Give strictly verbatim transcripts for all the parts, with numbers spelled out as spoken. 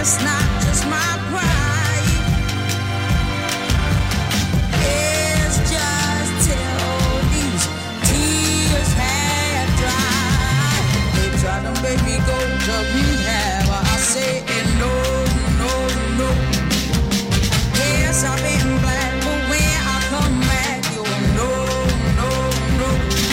it's not just my pride. It's just till these tears have dried. They try to make me go to rehab. I say no, no, no. Yes, I've been black, but when I come back, you no, no, no.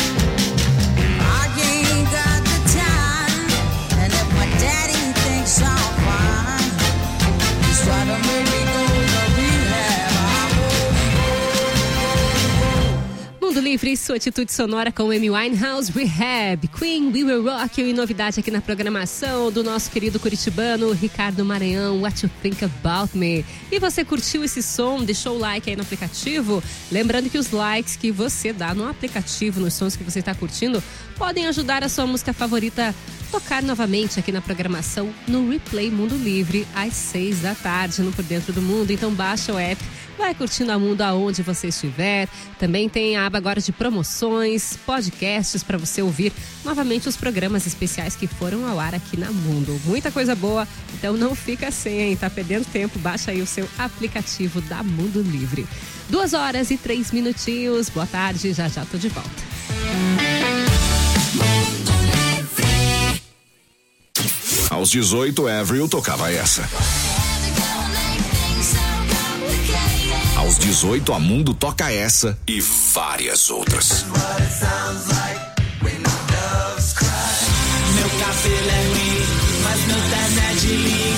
I ain't got the time, and if my daddy thinks I'm fine, he's trying to make me go to rehab. I go, go, go. Mundo Livre, sua atitude sonora com Amy Winehouse, Rehab, Queen, We Will Rock You, e novidade aqui na programação do nosso querido curitibano Ricardo Maranhão, What You Think About Me. E você curtiu esse som? Deixou o like aí no aplicativo? Lembrando que os likes que você dá no aplicativo, nos sons que você está curtindo, podem ajudar a sua música favorita a tocar novamente aqui na programação no Replay Mundo Livre, às seis da tarde, no Por Dentro do Mundo. Então baixa o app, vai curtindo a Mundo aonde você estiver. Também tem a aba agora de promoções, podcasts para você ouvir novamente os programas especiais que foram ao ar aqui na Mundo. Muita coisa boa, então não fica sem, hein? Tá perdendo tempo, baixa aí o seu aplicativo da Mundo Livre. Duas horas e três minutinhos. Boa tarde, já já tô de volta. Aos dezoito, Avril tocava essa. Aos dezoito, a Mundo toca essa e várias outras. Meu cabelo é ruim, mas meu terno é de linho.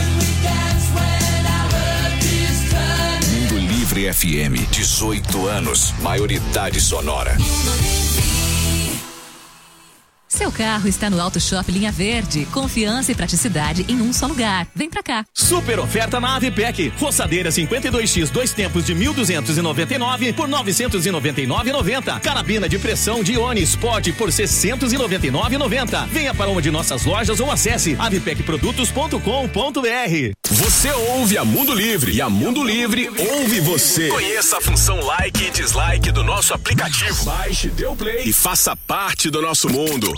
Mundo Livre F M, dezoito anos, maioridade sonora. Seu carro está no Auto Shop Linha Verde. Confiança e praticidade em um só lugar. Vem pra cá. Super oferta na Avipec. Roçadeira cinquenta e dois x, dois tempos de mil duzentos e noventa e nove por novecentos e noventa e nove reais e noventa centavos. Carabina de pressão de Ione Sport por seiscentos e noventa e nove reais e noventa centavos. Venha para uma de nossas lojas ou acesse avipec produtos ponto com ponto br. Você ouve a Mundo Livre e a Mundo Livre ouve você. Conheça a função like e dislike do nosso aplicativo. Baixe, dê o play e faça parte do nosso mundo.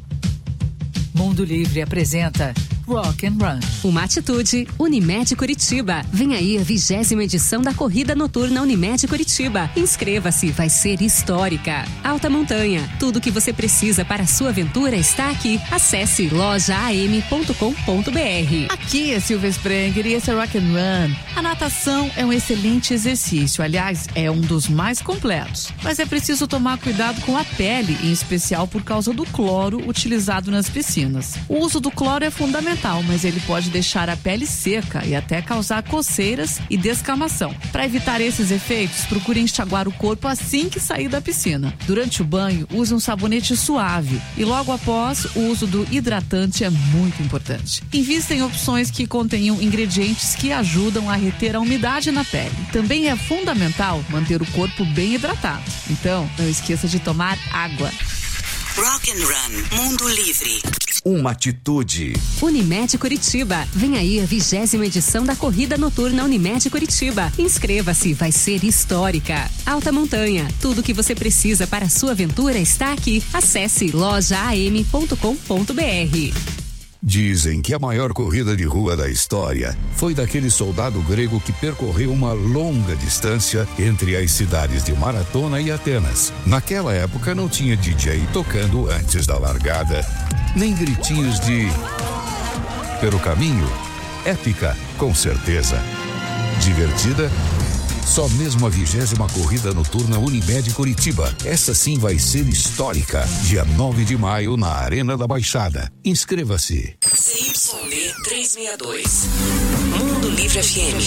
Mundo Livre apresenta Rock and Run. Uma atitude, Unimed Curitiba. Vem aí a vigésima edição da Corrida Noturna Unimed Curitiba. Inscreva-se, vai ser histórica. Alta Montanha, tudo que você precisa para a sua aventura está aqui. Acesse loja a m ponto com ponto b r. Aqui é Silvia Sprenger e esse é Rock and Run. A natação é um excelente exercício, aliás, é um dos mais completos. Mas é preciso tomar cuidado com a pele, em especial por causa do cloro utilizado nas piscinas. O uso do cloro é fundamental, mas ele pode deixar a pele seca e até causar coceiras e descamação. Para evitar esses efeitos, procure enxaguar o corpo assim que sair da piscina. Durante o banho, use um sabonete suave e logo após, o uso do hidratante é muito importante. Invista em opções que contenham ingredientes que ajudam a reter a umidade na pele. Também é fundamental manter o corpo bem hidratado. Então, não esqueça de tomar água. Rock and Run, Mundo Livre. Uma atitude. Unimed Curitiba. Vem aí a vigésima edição da Corrida Noturna Unimed Curitiba. Inscreva-se, vai ser histórica. Alta Montanha, tudo que você precisa para a sua aventura está aqui. Acesse loja a m ponto com ponto b r. Dizem que a maior corrida de rua da história foi daquele soldado grego que percorreu uma longa distância entre as cidades de Maratona e Atenas. Naquela época não tinha D J tocando antes da largada, nem gritinhos de... Pelo caminho, épica, com certeza. Divertida? Só mesmo a vigésima corrida noturna Unimed Curitiba. Essa sim vai ser histórica. Dia nove de maio na Arena da Baixada. Inscreva-se. C Y B trezentos e sessenta e dois. Mundo Livre F M.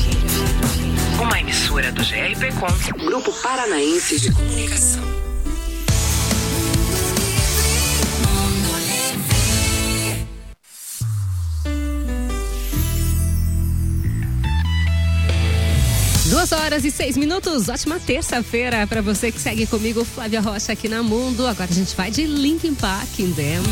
Uma emissora do G R P Com. Grupo Paranaense de Comunicação. Duas horas e seis minutos, ótima terça-feira para você que segue comigo, Flávia Rocha, aqui na Mundo. Agora a gente vai de Linkin Park in Them.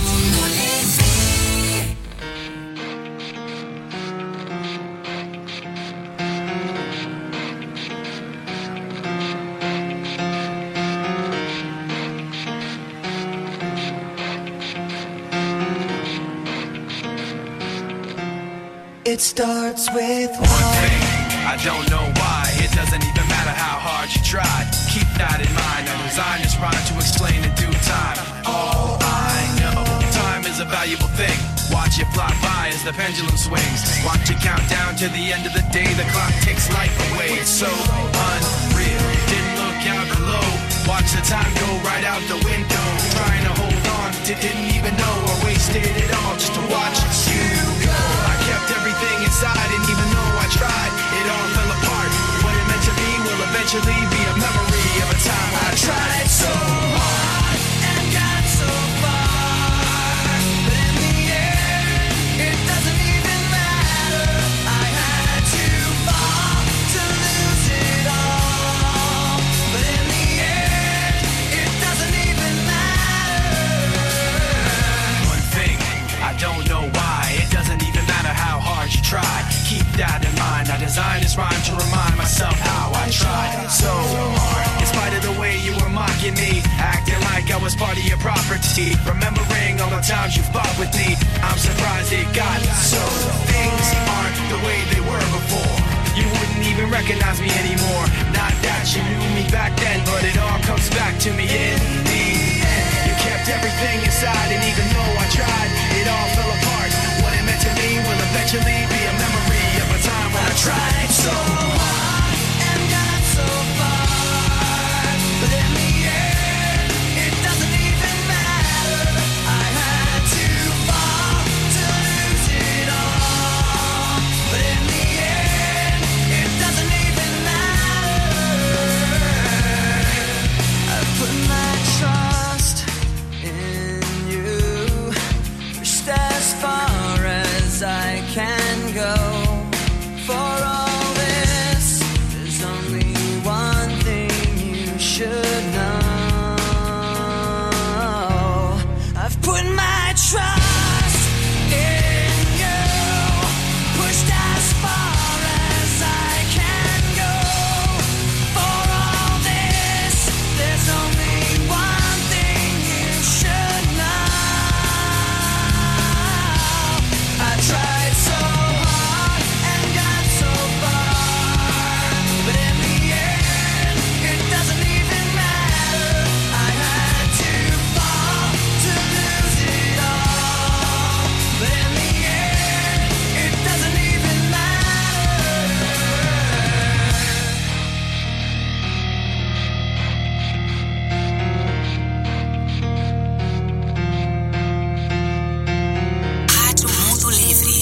It starts with one thing. I don't know why. It doesn't even matter how hard you try. Keep that in mind. I designed this rhyme to explain in due time. All I know, time is a valuable thing. Watch it fly by as the pendulum swings. Watch it count down to the end of the day. The clock takes life away. It's so unreal. Didn't look out below. Watch the time go right out the window. Trying to hold on, didn't even know I wasted it all just to watch you go. I kept everything inside, and even though I tried, it all fell apart. What it meant to be will eventually be a memory of a time when I tried so hard and got so far. But in the end, it doesn't even matter. I had to fall to lose it all. But in the end, it doesn't even matter. One thing, I don't know why. It doesn't even matter how hard you try. Keep that in mind. I designed this rhyme to remind myself how I tried so hard. In spite of the way you were mocking me, acting like I was part of your property, remembering all the times you fought with me, I'm surprised it got so. Things aren't the way they were before. You wouldn't even recognize me anymore. Not that you knew me back then, but it all comes back to me in the end. You kept everything inside, and even though I tried, it all fell apart. What it meant to me will eventually be a memory of a time when I tried so hard and got so far. But in the end, it doesn't even matter. I had to fall to lose it all. But in the end, it doesn't even matter. I put my trust in you, pushed as far as I can go. For all this, there's only one thing you should know. I've put my trust in you, pushed as far as I can go. For all this, there's only one thing you should know. I tried so hard and got so far, but in the end, it doesn't even matter. I had to fall to lose it all, but in the end, it doesn't even matter. Rádio Mundo Livre.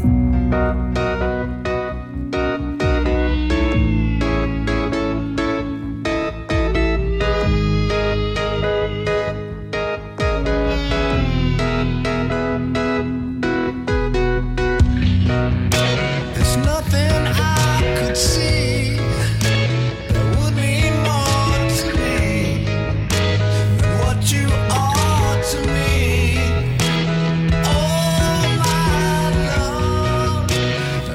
There's nothing I could see that would mean more to me than what you are to me. Oh, my love,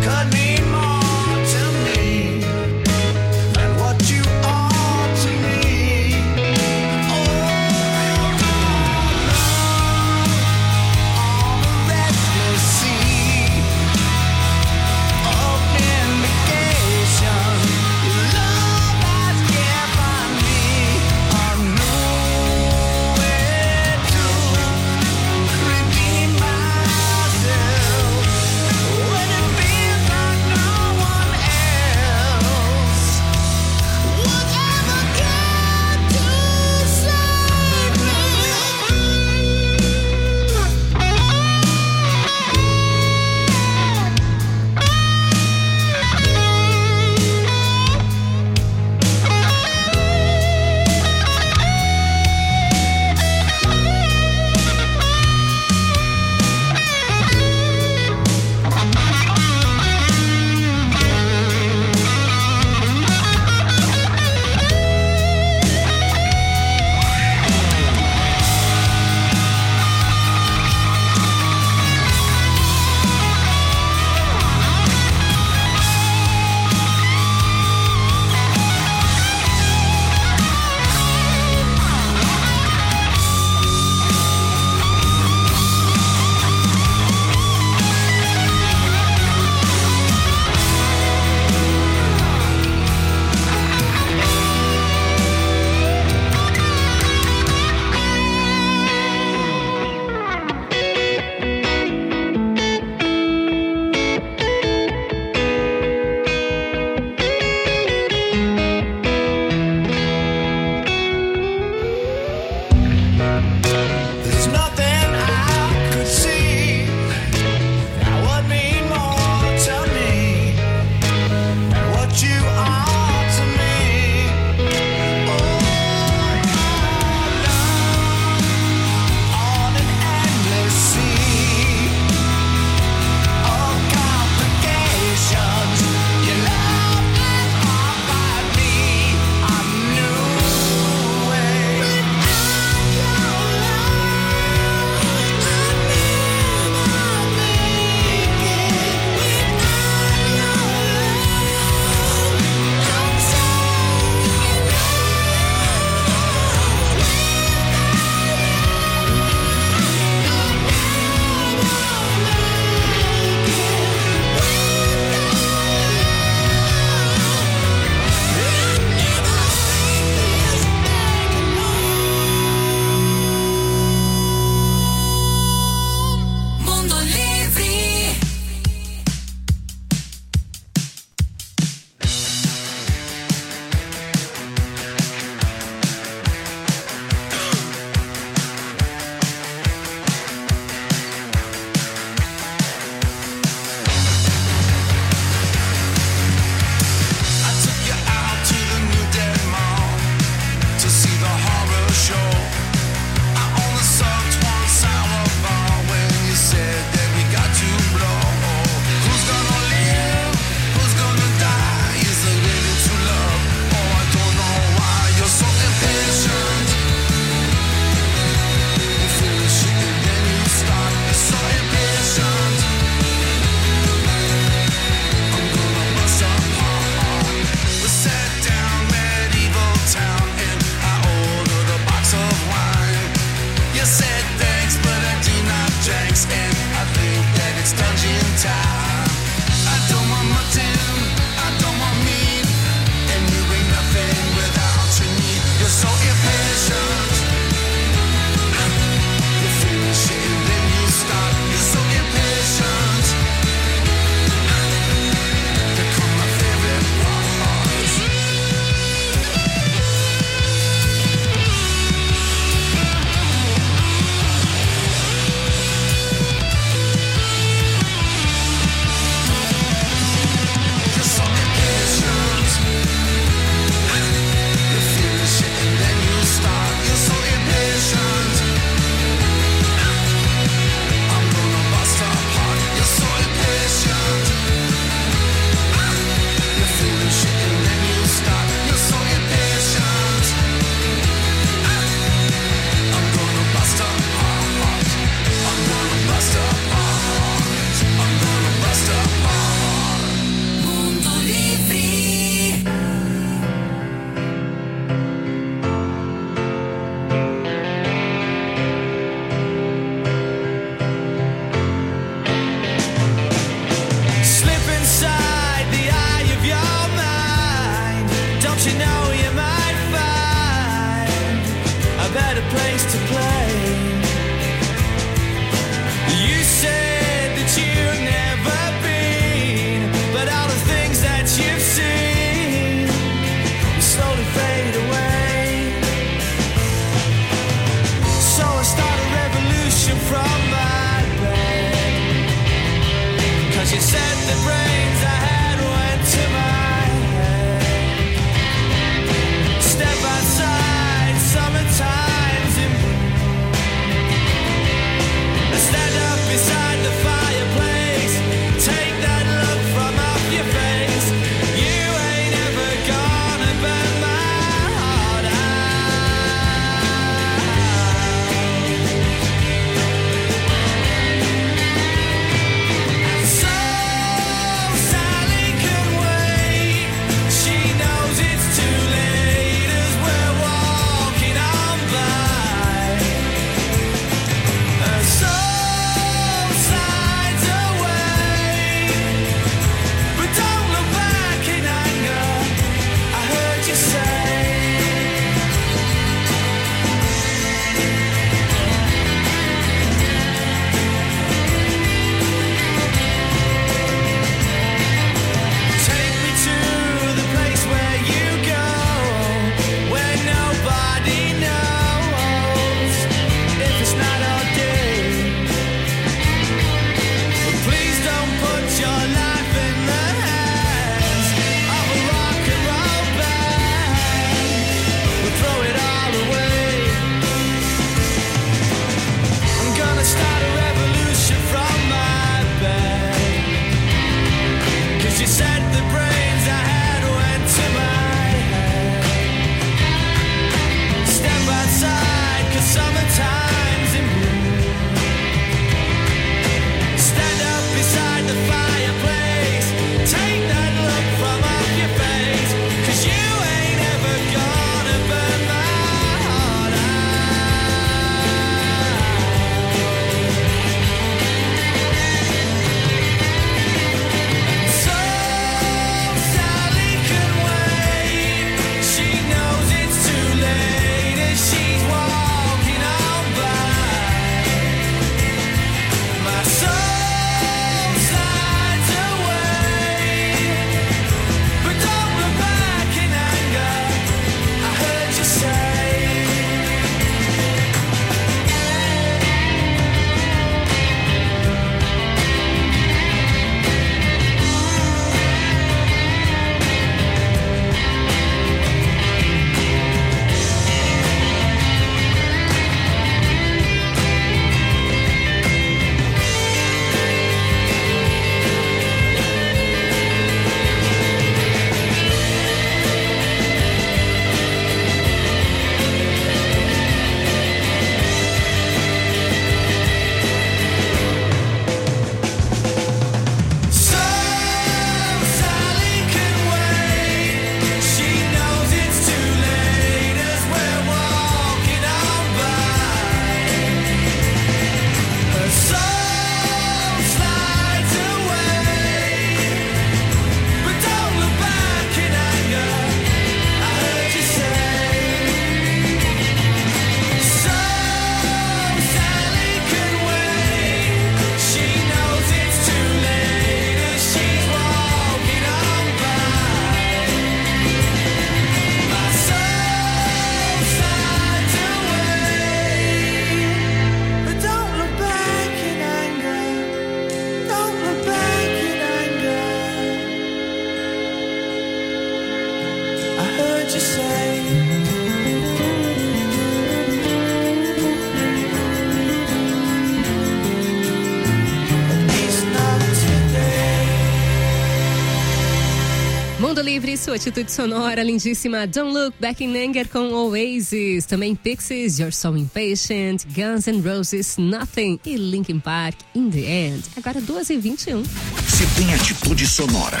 Livre, sua atitude sonora lindíssima. Don't Look Back in Anger com Oasis. Também Pixies, You're So Impatient. Guns N' Roses, Nothing. E Linkin Park, In The End. Agora duas e vinte e um. Se tem atitude sonora.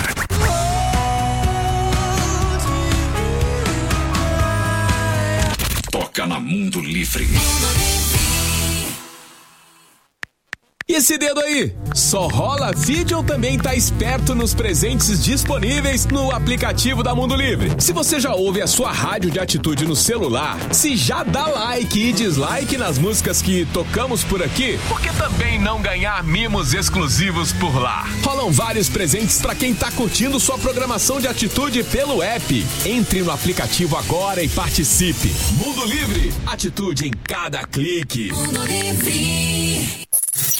Toca na Mundo Livre. E esse dedo aí? Só rola feed ou também tá esperto nos presentes disponíveis no aplicativo da Mundo Livre? Se você já ouve a sua rádio de atitude no celular, se já dá like e dislike nas músicas que tocamos por aqui, por que também não ganhar mimos exclusivos por lá? Rolam vários presentes pra quem tá curtindo sua programação de atitude pelo app. Entre no aplicativo agora e participe. Mundo Livre, atitude em cada clique. Mundo Livre.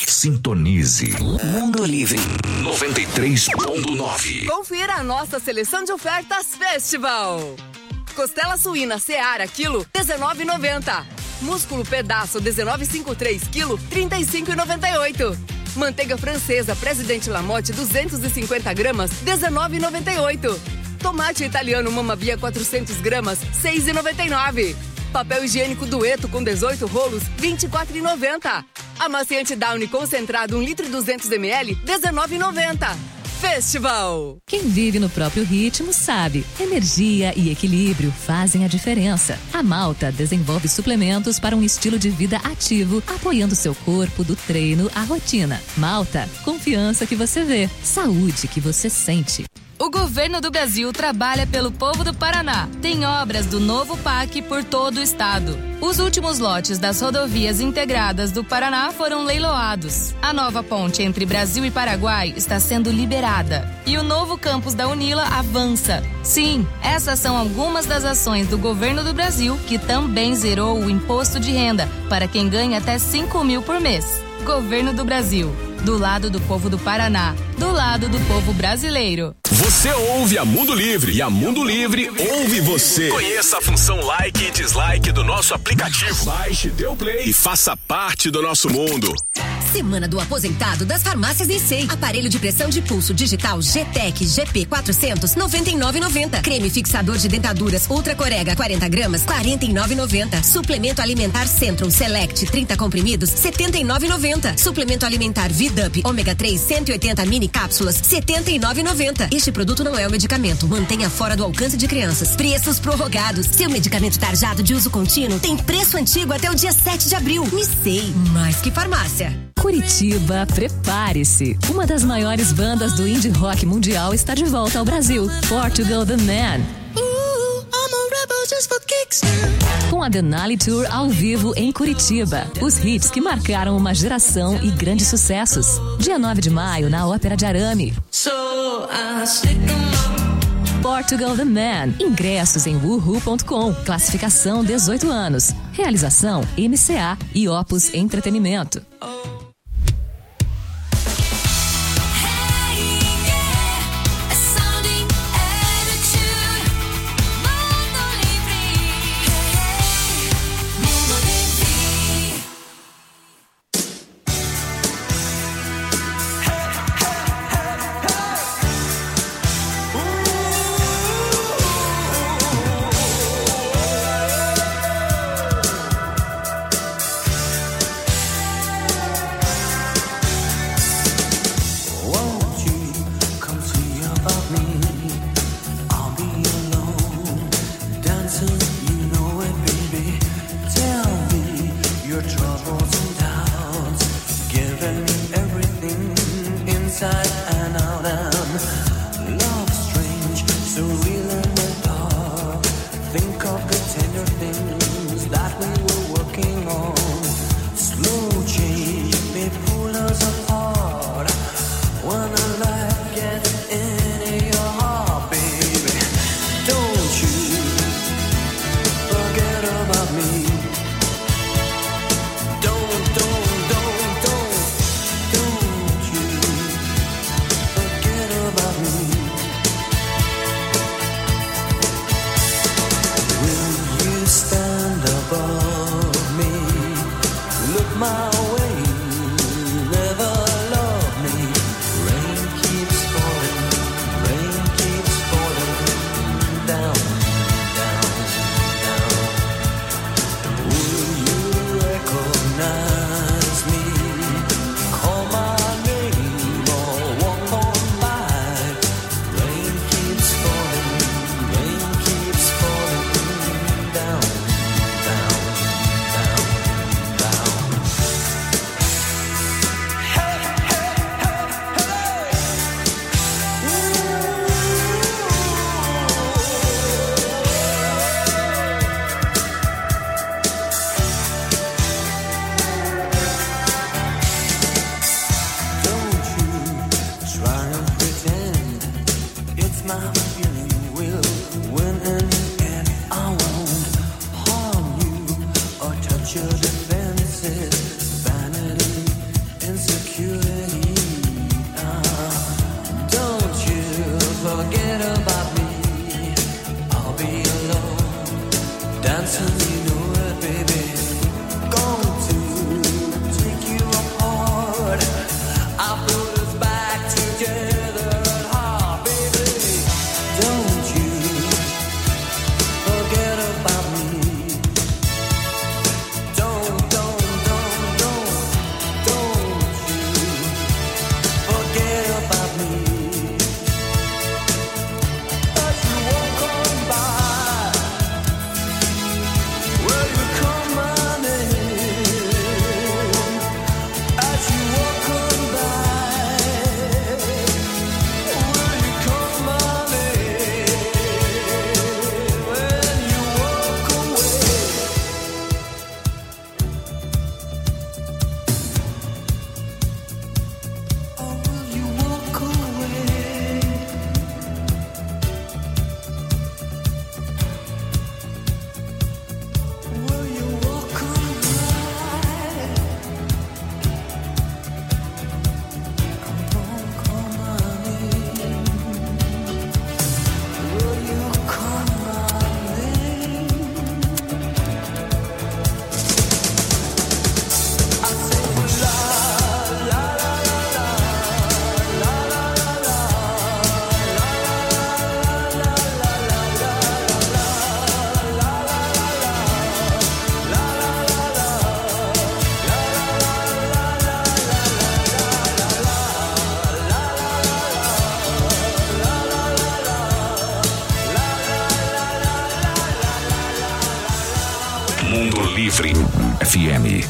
Sintonize Mundo Livre noventa e três ponto nove. Confira a nossa seleção de ofertas Festival. Costela suína Seara quilo dezenove e noventa. Músculo pedaço dezenove e cinquenta e três quilo trinta e cinco e noventa e oito. Manteiga francesa Presidente Lamotte duzentos e cinquenta gramas dezenove e noventa e oito. Tomate italiano Mamavia quatrocentos gramas seis e noventa e nove. Papel higiênico Dueto com dezoito rolos, vinte e quatro e noventa. Amaciante Downy concentrado um litro e duzentos mililitros, dezenove e noventa. Festival. Quem vive no próprio ritmo sabe, energia e equilíbrio fazem a diferença. A Malta desenvolve suplementos para um estilo de vida ativo, apoiando seu corpo do treino à rotina. Malta, confiança que você vê, saúde que você sente. O governo do Brasil trabalha pelo povo do Paraná. Tem obras do novo P A C por todo o estado. Os últimos lotes das rodovias integradas do Paraná foram leiloados. A nova ponte entre Brasil e Paraguai está sendo liberada. E o novo campus da Unila avança. Sim, essas são algumas das ações do governo do Brasil, que também zerou o imposto de renda para quem ganha até cinco mil por mês. Governo do Brasil. Do lado do povo do Paraná, do lado do povo brasileiro. Você ouve a Mundo Livre e a Mundo Livre ouve você. Conheça a função like e dislike do nosso aplicativo. Baixe, dê o play e faça parte do nosso mundo. Semana do Aposentado das Farmácias Issei. Aparelho de pressão de pulso digital G-Tec G P quatrocentos, noventa e nove e noventa. Creme fixador de dentaduras Ultra Corega quarenta gramas, quarenta e nove e noventa. Suplemento alimentar Centrum Select trinta comprimidos, setenta e nove e noventa. Suplemento alimentar Vidup ômega três cento e oitenta mini cápsulas, setenta e nove e noventa. Este produto não é um medicamento. Mantenha fora do alcance de crianças. Preços prorrogados. Seu medicamento tarjado de uso contínuo tem preço antigo até o dia sete de abril. Issei, mais que farmácia. Curitiba, prepare-se. Uma das maiores bandas do indie rock mundial está de volta ao Brasil. Portugal The Man. Com a Denali Tour ao vivo em Curitiba. Os hits que marcaram uma geração e grandes sucessos. Dia nove de maio, na Ópera de Arame. Portugal The Man. Ingressos em woohoo ponto com. Classificação dezoito anos. Realização M C A e Opus Entretenimento. Forget F M.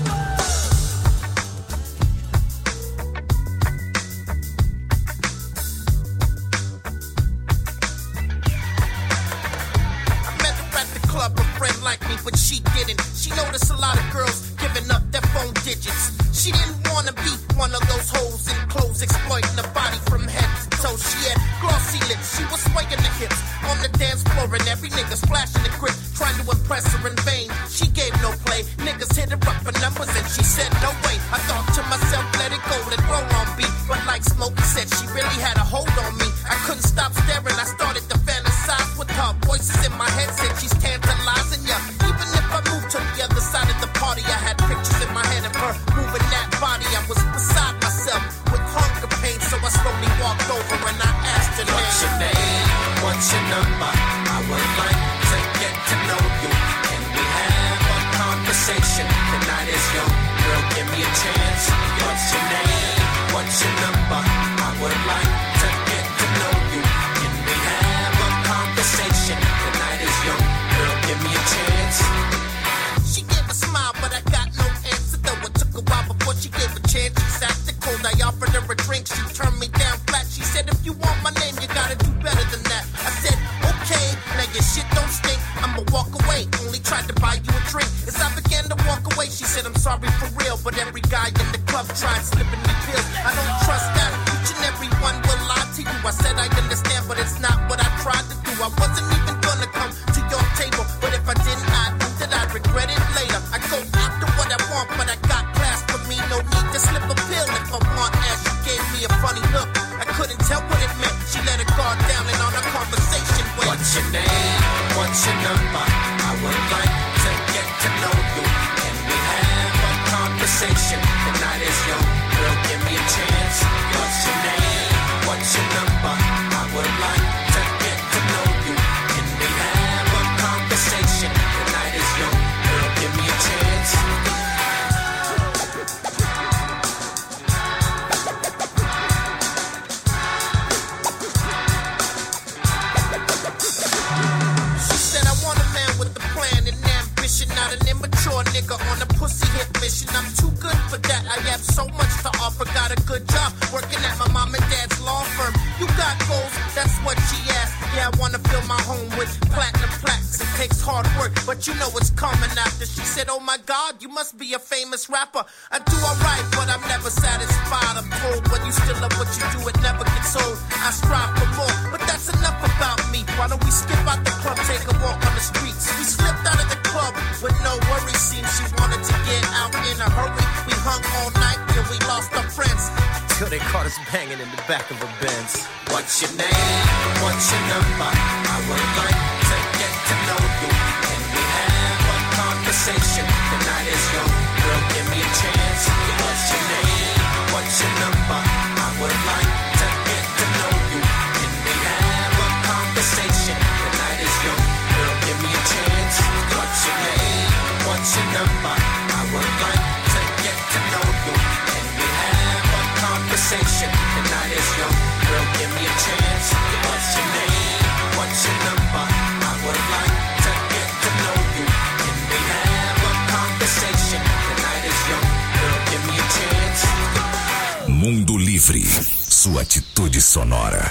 Mundo Livre, sua atitude sonora.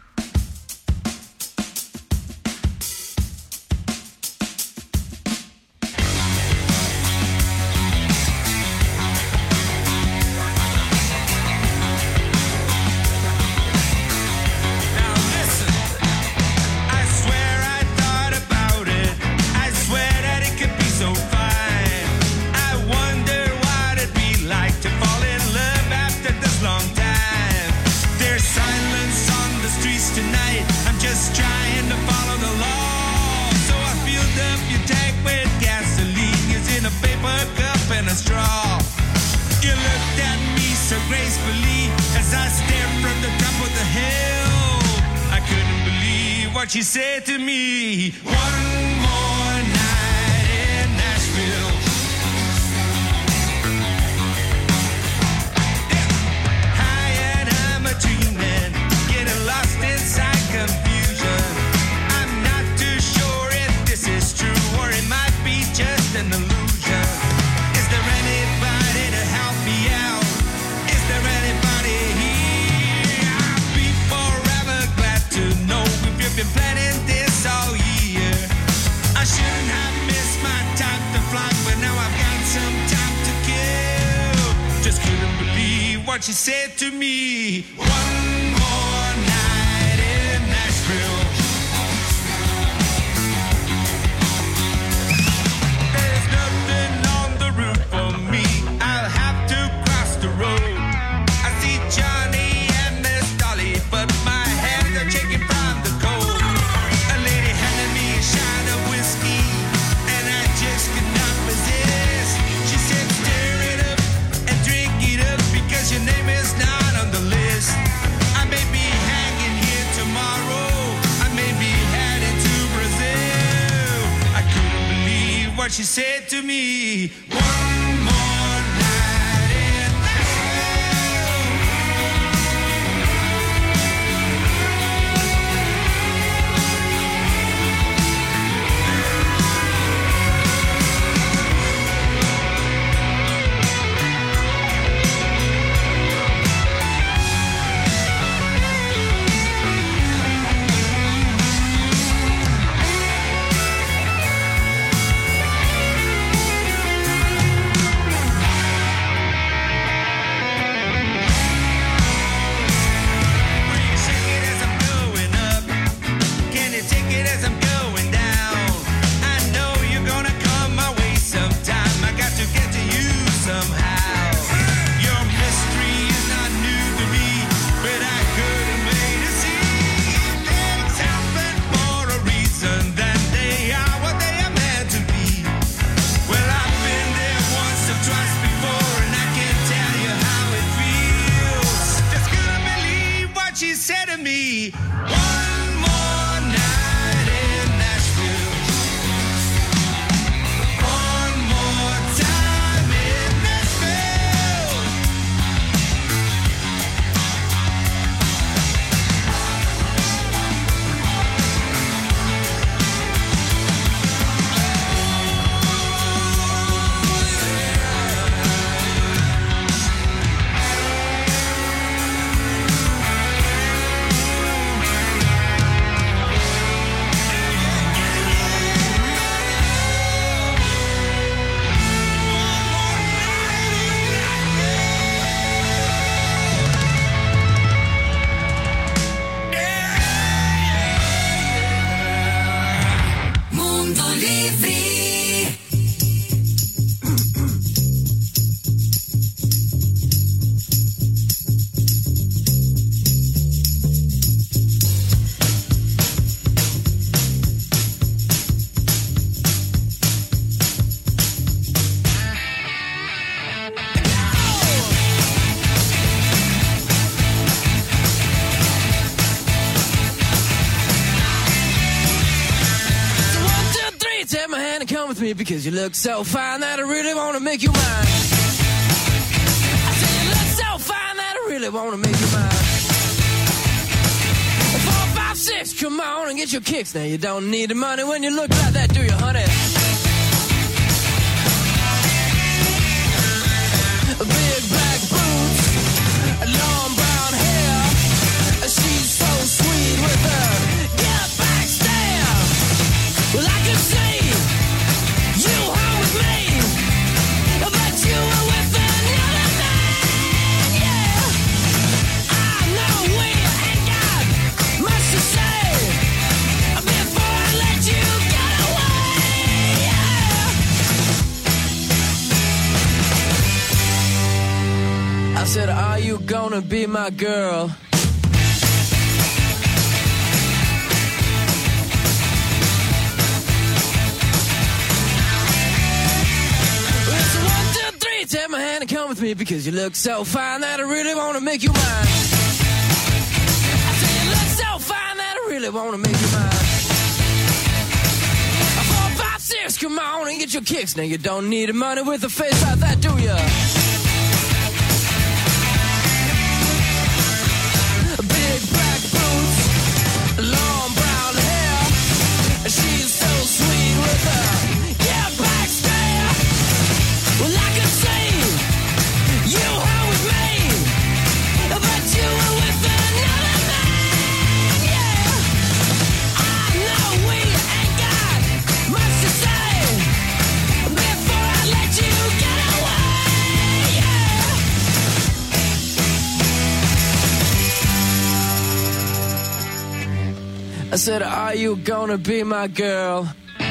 She said to me, one more night in Nashville. Yeah. High and I'm a dreaming, getting lost inside confusion. I'm not too sure if this is true or it might be just an illusion. what she said to me. One more night in Nashville. There's nothing on the route for me. I'll have to cross the road. I see Johnny and Miss Dolly, but my hands are shaking from the cold. A lady handed me a shot of whiskey, and I just could not resist. She said, stir it up and drink it up, because your name is not on the list. I may be hanging here tomorrow, I may be heading to Brazil. I couldn't believe what she said to me. One more night in me because you look so fine that I really want to make you mine. I say you look so fine that I really want to make you mine. Four, five, six, come on and get your kicks. Now you don't need the money when you look like that, do you, honey? Big black boots, long brown hair. She's so sweet with her get back stare. Well, I can see you home with me, but you were with another man, yeah. I know we ain't got much to say before I let you get away, yeah. I said, are you gonna be my girl? Take my hand and come with me because you look so fine that I really want to make you mine. I say you look so fine that I really want to make you mine. Four, five, six, come on and get your kicks. Now you don't need the money with a face like that, do ya? Big black boots, long brown hair. She's so sweet with her yeah, back stare. Well, I can see you home with me, but you were with another man, yeah. I know we ain't got much to say before I let you get away, I said, are you gonna be my girl?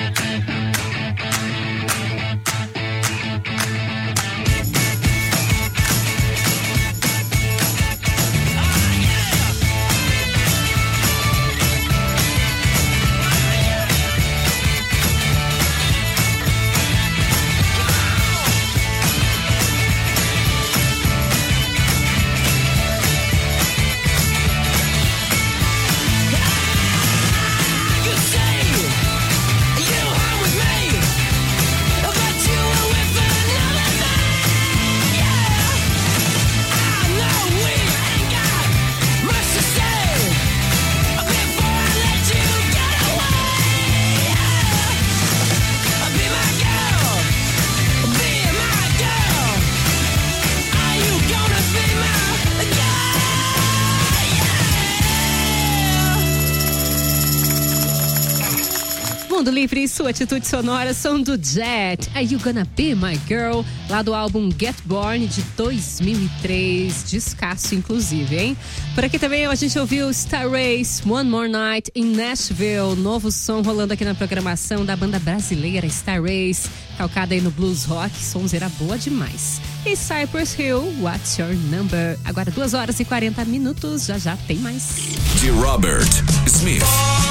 Mundo Livre e sua atitude sonora são do Jet. Are You Gonna Be My Girl? Lá do álbum Get Born de dois mil e três. Descasso, inclusive, hein? Por aqui também a gente ouviu Star Race, One More Night in Nashville. Novo som rolando aqui na programação da banda brasileira Star Race. Calcada aí no blues rock. Sonzeira boa demais. E Cypress Hill, What's Your Number? Agora duas horas e quarenta minutos. Já já tem mais. De Robert Smith.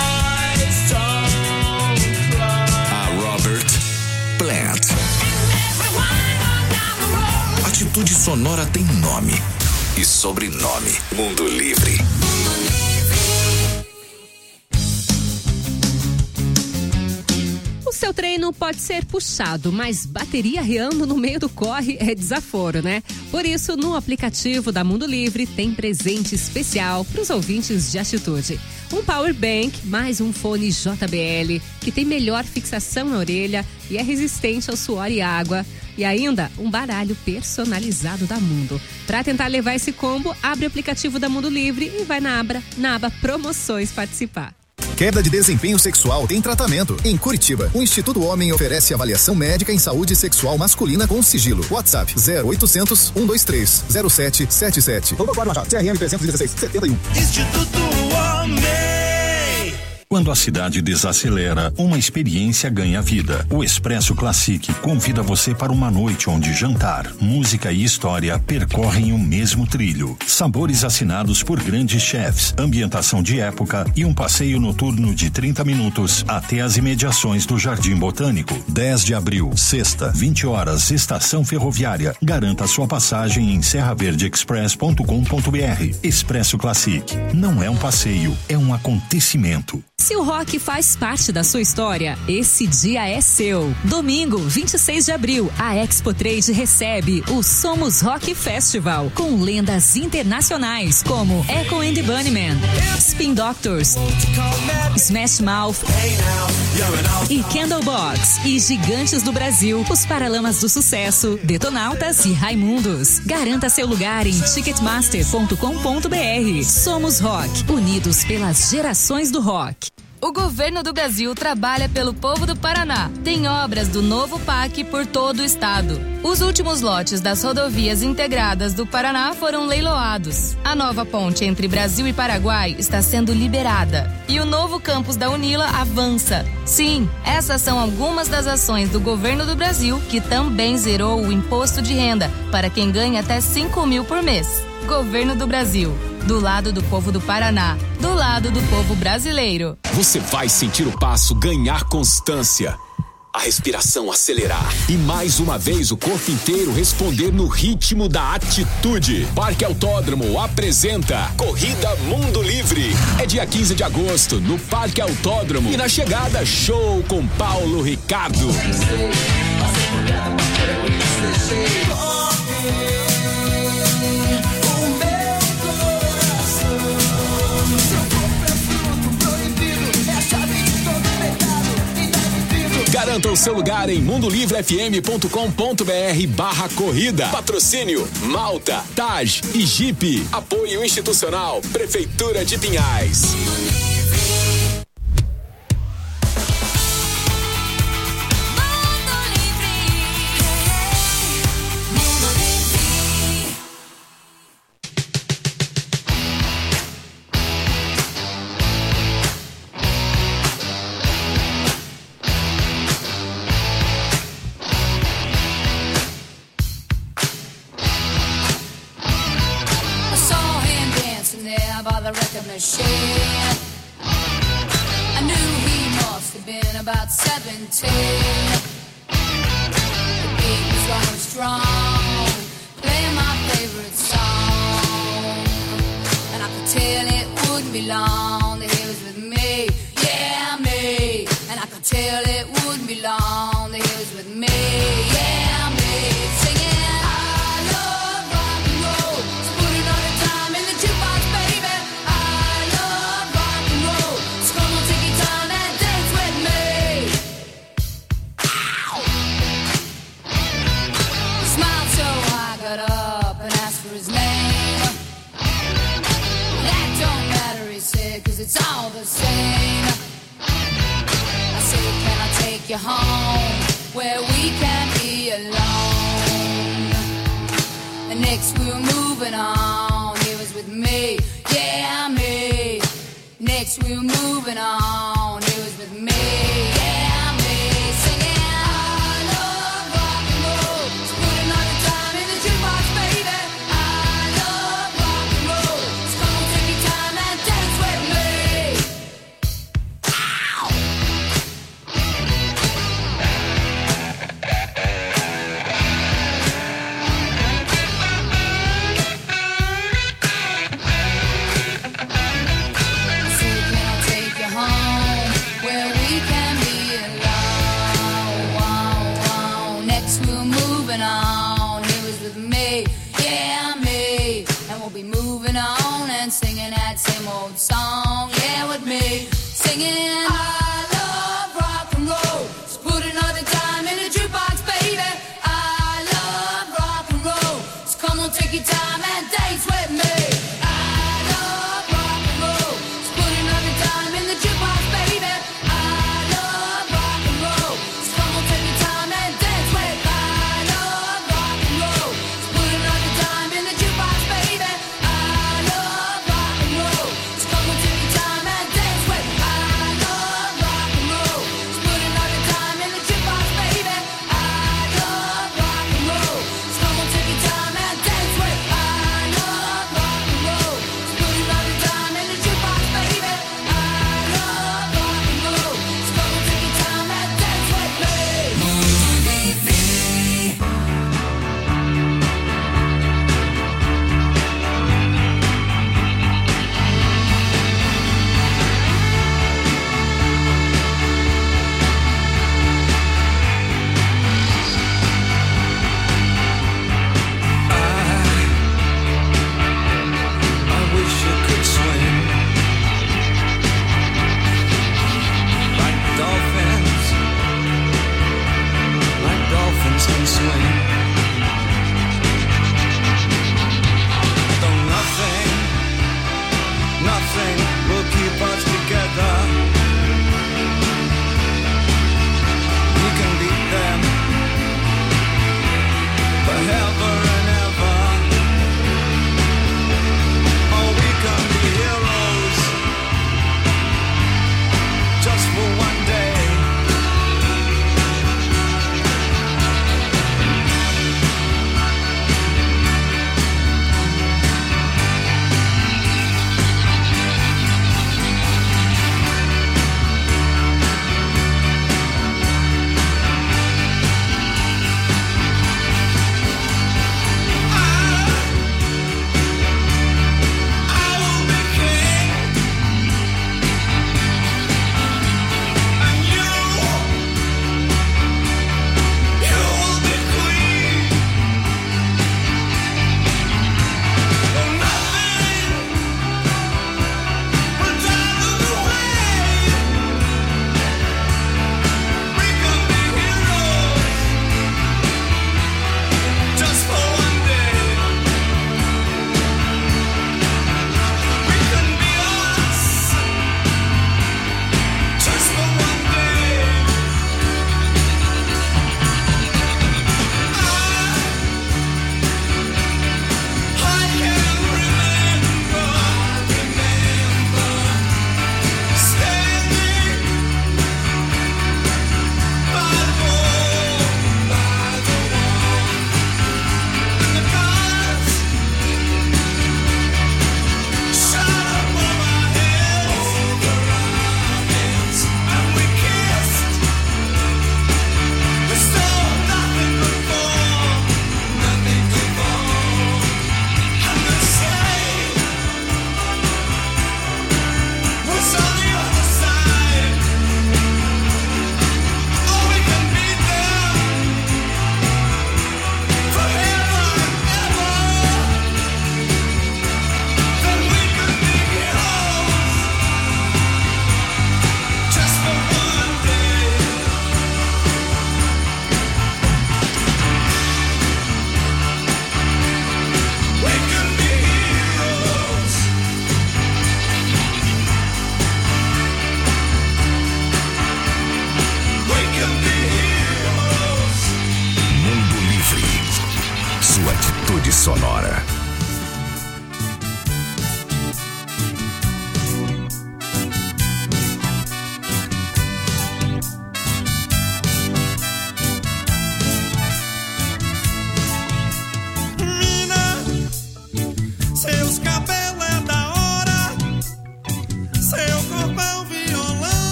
Robert Plant. Atitude sonora tem nome e sobrenome. Mundo Livre. O seu treino pode ser puxado, mas bateria riando no meio do corre é desaforo, né? Por isso, no aplicativo da Mundo Livre tem presente especial para os ouvintes de atitude. Um power bank mais um fone J B L que tem melhor fixação na orelha e é resistente ao suor e água. E ainda um baralho personalizado da Mundo. Para tentar levar esse combo, abre o aplicativo da Mundo Livre e vai na aba, na aba Promoções participar. Queda de desempenho sexual tem tratamento. Em Curitiba, o Instituto Homem oferece avaliação médica em saúde sexual masculina com sigilo. WhatsApp zero oitocentos, cento e vinte e três, zero sete sete sete. C R M trezentos e dezesseis, setenta e um. Instituto Homem. Quando a cidade desacelera, uma experiência ganha vida. O Expresso Classic convida você para uma noite onde jantar, música e história percorrem o mesmo trilho. Sabores assinados por grandes chefs, ambientação de época e um passeio noturno de trinta minutos até as imediações do Jardim Botânico. dez de abril, sexta, vinte horas, Estação Ferroviária. Garanta sua passagem em serra verde express ponto com ponto b r. Expresso Classic. Não é um passeio, é um acontecimento. Se o rock faz parte da sua história, esse dia é seu. Domingo, vinte e seis de abril, a Expo Trade recebe o Somos Rock Festival, com lendas internacionais como Echo and the Bunnymen, Spin Doctors, Smash Mouth e Candlebox, e gigantes do Brasil, os Paralamas do Sucesso, Detonautas e Raimundos. Garanta seu lugar em ticketmaster ponto com ponto b r. Somos Rock, unidos pelas gerações do rock. O governo do Brasil trabalha pelo povo do Paraná. Tem obras do novo P A C por todo o estado. Os últimos lotes das rodovias integradas do Paraná foram leiloados. A nova ponte entre Brasil e Paraguai está sendo liberada. E o novo campus da Unila avança. Sim, essas são algumas das ações do governo do Brasil, que também zerou o imposto de renda para quem ganha até cinco mil por mês. Governo do Brasil. Do lado do povo do Paraná, do lado do povo brasileiro. Você vai sentir o passo ganhar constância, a respiração acelerar e mais uma vez o corpo inteiro responder no ritmo da atitude. Parque Autódromo apresenta Corrida Mundo Livre. É dia quinze de agosto no Parque Autódromo e na chegada show com Paulo Ricardo. Garanta o seu lugar em mundo livre f m ponto com ponto b r barra corrida. Patrocínio Malta, Taj e Jeep. Apoio institucional Prefeitura de Pinhais. by the record machine. I knew he must have been about seventeen. The beat was going strong, playing my favorite song. And I could tell it wouldn't be long that he was with me, yeah, me. And I could tell it wouldn't be long that he was with me, yeah, me. Singing, I love rock and roll. So put another time in the jukebox, baby. I love rock and roll. So come on, take your time and dance with me. Ow! He smiled so I got up and asked for his name. That don't matter, he said, 'cause it's all the same. I said, can I take you home where we can be alone? And next we were moving on. He was with me, yeah, me. Next we were moving on. He was with me, yeah, me. Singing, I love rock and roll. So put another time in the jukebox, baby. I love rock and roll. So come on, take your time and dance with me. Ow! I said, can I take you home where we can be alone? Next we were moving on. He was with me, yeah, me. And we'll be moving on and singing that same old song, yeah, with me. Singing, I love rock and roll. So put another time in the jukebox, baby. I love rock and roll. So come on, take your time and dance with me. I love rock and roll. So put another time in the jukebox, baby. I love rock and roll. So come on, take your time and dance with me. I love rock and roll. So put another time in the jukebox, baby. I love rock and roll. So come on, take your time and dance with me. I love rock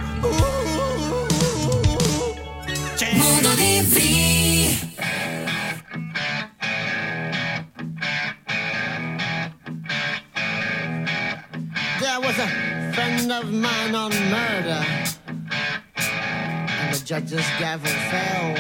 Mundo Livre. There was a friend of mine on murder, and the judge's gavel fell.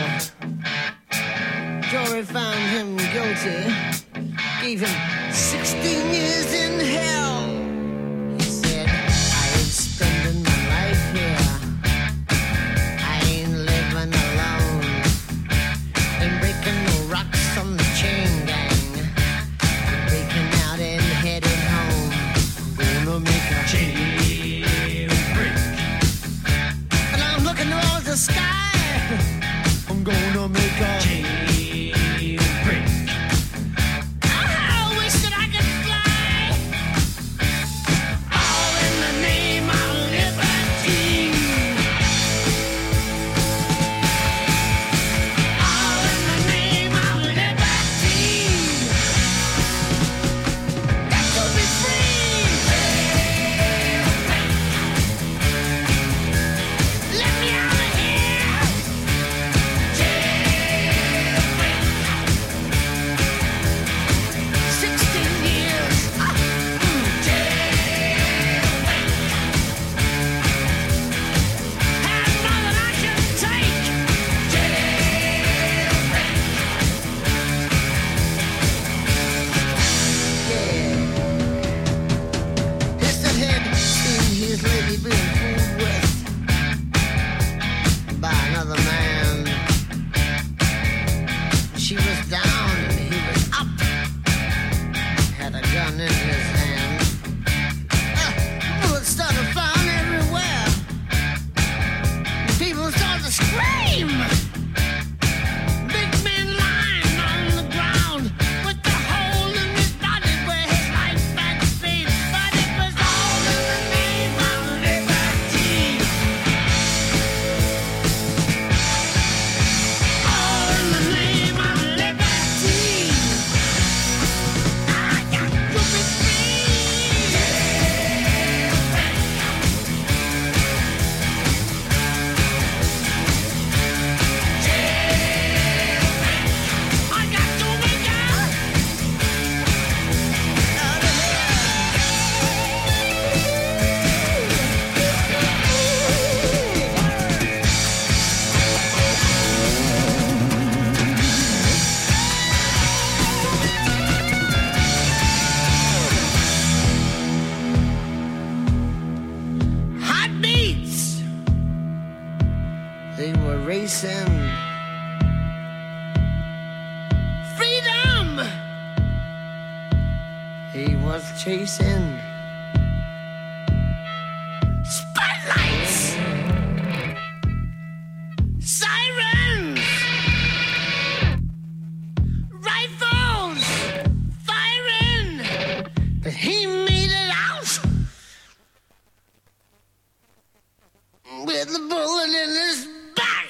Jury found him guilty, gave him sixteen years in hell. He said, I ain't spending my life here. I ain't living alone. Ain't breaking no rocks on the chain gang. I'm breaking out and headed home. I'm gonna make a jailbreak. And I'm looking towards the sky. I'm gonna make a jailbreak. Chasing spotlights, sirens, rifles firing, but he made it out with a bullet in his back.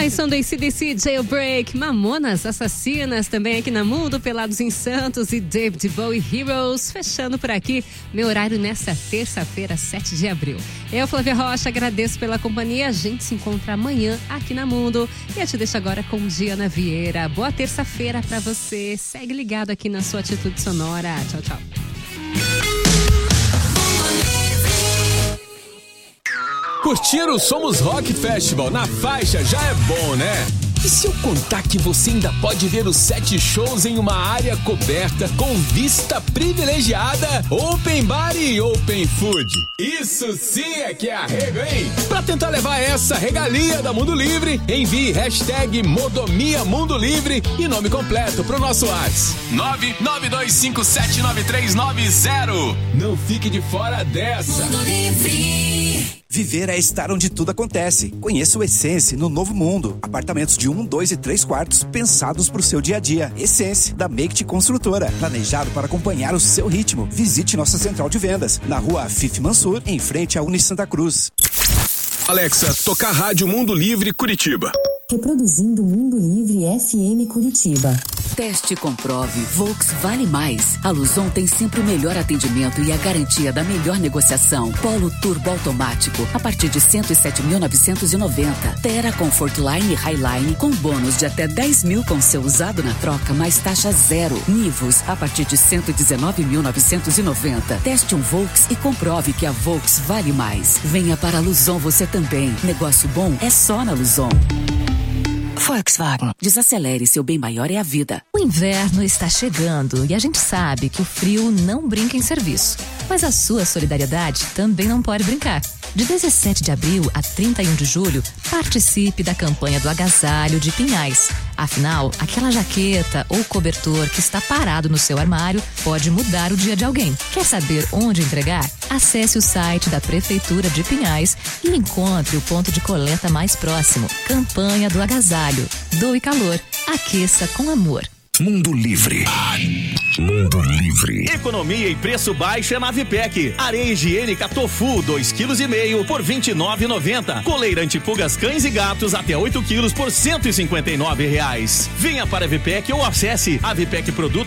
mais som do A C D C, Jailbreak, Mamonas Assassinas, também aqui na Mundo, Pelados em Santos e David Bowie Heroes. Fechando por aqui, meu horário nesta terça-feira, sete de abril. Eu, Flávia Rocha, agradeço pela companhia. A gente se encontra amanhã aqui na Mundo. E eu te deixo agora com Diana Vieira. Boa terça-feira pra você. Segue ligado aqui na sua Atitude Sonora. Tchau, tchau. Curtir o Somos Rock Festival na faixa já é bom, né? E se eu contar que você ainda pode ver os sete shows em uma área coberta com vista privilegiada, open bar e open food? Isso sim é que é arrego, hein? Pra tentar levar essa regalia da Mundo Livre, envie hashtag Modomia Mundo Livre e nome completo pro nosso WhatsApp. nove nove dois cinco sete nove três nove zero. Não fique de fora dessa. Mundo Livre. Viver é estar onde tudo acontece. Conheça o Essence no Novo Mundo. Apartamentos de um, dois e três quartos pensados para o seu dia a dia. Essence, da Make Construtora. Planejado para acompanhar o seu ritmo. Visite nossa central de vendas na rua Afif Mansur, em frente à Uni Santa Cruz. Alexa, tocar Rádio Mundo Livre Curitiba. Reproduzindo Mundo Livre F M Curitiba. Teste e comprove. Volks vale mais. A Luzon tem sempre o melhor atendimento e a garantia da melhor negociação. Polo Turbo automático a partir de cento e sete mil novecentos e noventa. Terra Comfort Line e Highline com bônus de até dez mil com seu usado na troca mais taxa zero. Nivus a partir de cento e dezenove mil novecentos e noventa. Teste um Volks e comprove que a Volks vale mais. Venha para a Luzon você também. Negócio bom é só na Luzon. Volkswagen. Desacelere, seu bem maior é a vida. O inverno está chegando e a gente sabe que o frio não brinca em serviço. Mas a sua solidariedade também não pode brincar. De dezessete de abril a trinta e um de julho, participe da campanha do agasalho de Pinhais. Afinal, aquela jaqueta ou cobertor que está parado no seu armário pode mudar o dia de alguém. Quer saber onde entregar? Acesse o site da Prefeitura de Pinhais e encontre o ponto de coleta mais próximo. Campanha do agasalho. Doe calor. Aqueça com amor. Mundo Livre. Mundo Livre. Economia e preço baixo é na Vipec. Areia higiênica Tofu, dois vírgula cinco quilos por vinte e nove reais e noventa centavos. Coleira antipulgas cães e gatos até oito quilos por cento e cinquenta e nove reais. Venha para a Vipec ou acesse avipec produtos